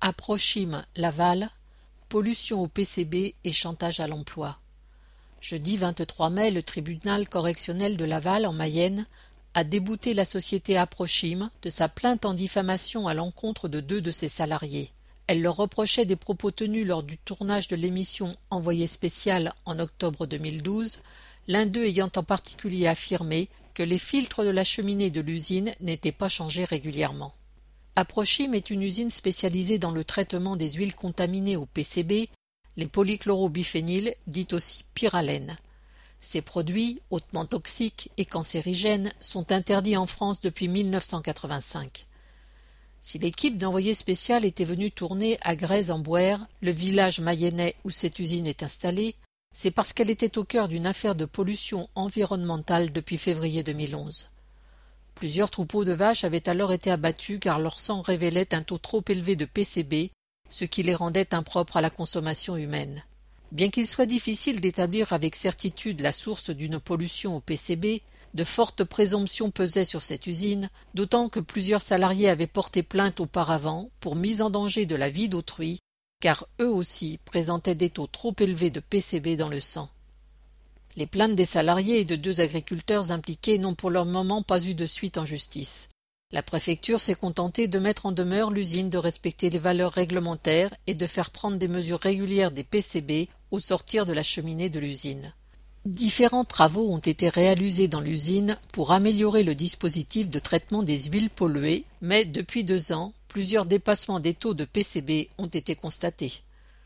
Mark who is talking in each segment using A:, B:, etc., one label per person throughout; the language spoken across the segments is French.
A: Aprochim Laval, pollution au PCB et chantage à l'emploi. Jeudi 23 mai, le tribunal correctionnel de Laval, en Mayenne, a débouté la société Aprochim de sa plainte en diffamation à l'encontre de 2 de ses salariés. Elle leur reprochait des propos tenus lors du tournage de l'émission Envoyé spécial en octobre 2012, l'un d'eux ayant en particulier affirmé que les filtres de la cheminée de l'usine n'étaient pas changés régulièrement. Aprochim est une usine spécialisée dans le traitement des huiles contaminées au PCB, les polychlorobiphényles, dites aussi pyralènes. Ces produits, hautement toxiques et cancérigènes, sont interdits en France depuis 1985. Si l'équipe d'envoyé spécial était venue tourner à Grèze-en-Bouers, le village mayennais où cette usine est installée, c'est parce qu'elle était au cœur d'une affaire de pollution environnementale depuis février 2011. Plusieurs troupeaux de vaches avaient alors été abattus car leur sang révélait un taux trop élevé de PCB, ce qui les rendait impropres à la consommation humaine. Bien qu'il soit difficile d'établir avec certitude la source d'une pollution au PCB, de fortes présomptions pesaient sur cette usine, d'autant que plusieurs salariés avaient porté plainte auparavant pour mise en danger de la vie d'autrui, car eux aussi présentaient des taux trop élevés de PCB dans le sang. Les plaintes des salariés et de 2 agriculteurs impliqués n'ont pour le moment pas eu de suite en justice. La préfecture s'est contentée de mettre en demeure l'usine de respecter les valeurs réglementaires et de faire prendre des mesures régulières des PCB au sortir de la cheminée de l'usine. Différents travaux ont été réalisés dans l'usine pour améliorer le dispositif de traitement des huiles polluées, mais depuis 2 ans, plusieurs dépassements des taux de PCB ont été constatés.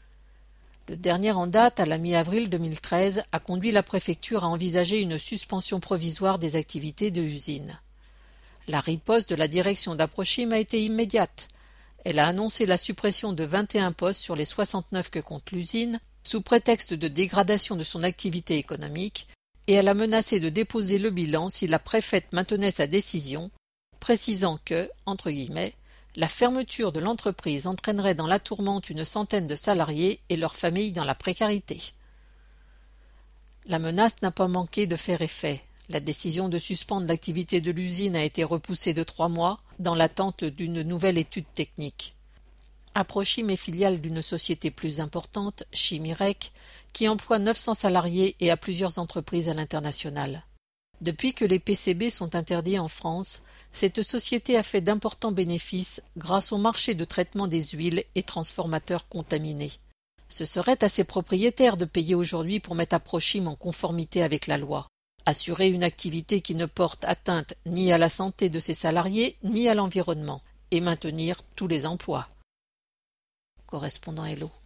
A: Le dernier en date, à la mi-avril 2013, a conduit la préfecture à envisager une suspension provisoire des activités de l'usine. La riposte de la direction d'Aprochim a été immédiate. Elle a annoncé la suppression de 21 postes sur les 69 que compte l'usine, sous prétexte de dégradation de son activité économique, et elle a menacé de déposer le bilan si la préfète maintenait sa décision, précisant que, entre guillemets, la fermeture de l'entreprise entraînerait dans la tourmente une centaine de salariés et leurs familles dans la précarité. La menace n'a pas manqué de faire effet. La décision de suspendre l'activité de l'usine a été repoussée de 3 mois dans l'attente d'une nouvelle étude technique. Aprochim est filiale d'une société plus importante, Chimirec, qui emploie 900 salariés et a plusieurs entreprises à l'international. Depuis que les PCB sont interdits en France, cette société a fait d'importants bénéfices grâce au marché de traitement des huiles et transformateurs contaminés. Ce serait à ses propriétaires de payer aujourd'hui pour mettre Aprochim en conformité avec la loi. Assurer une activité qui ne porte atteinte ni à la santé de ses salariés ni à l'environnement, et maintenir tous les emplois. Correspondant Hello.